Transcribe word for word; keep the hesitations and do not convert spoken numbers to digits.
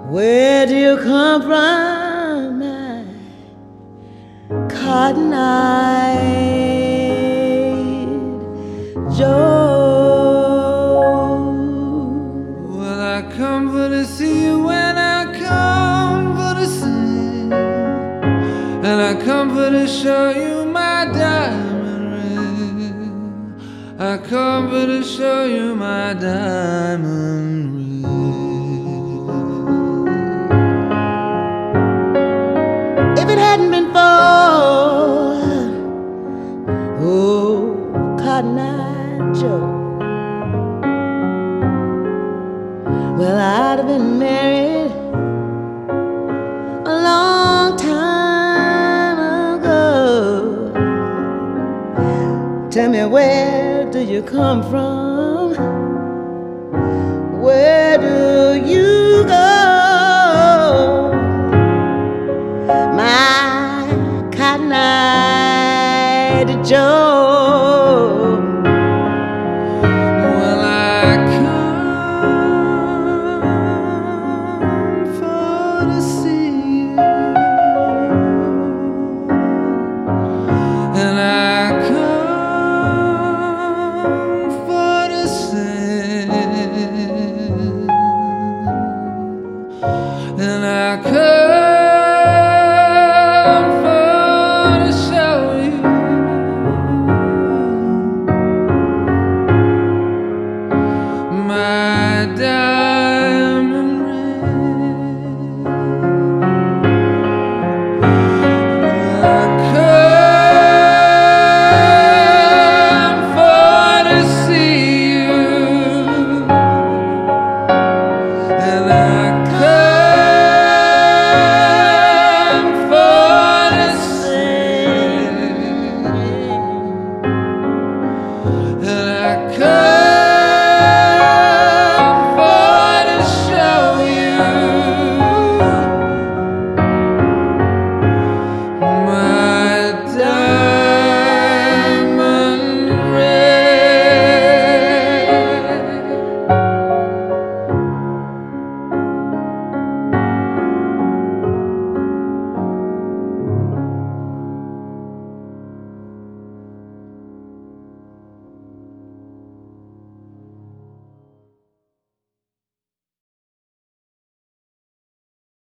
Where do you come from, my cotton-eyed Joe? Well, I come for to see you when I come for to sing, and I come for to show you my diamond ring. I come for to show you my diamond ring. If it hadn't been for, oh, Cotton-Eye Joe, well, I'd have been married a long time ago. Tell me, where do you come from? Where do you go? My cotton-eyed Joe. Well, I come for to see you, and I come for to sing, and I come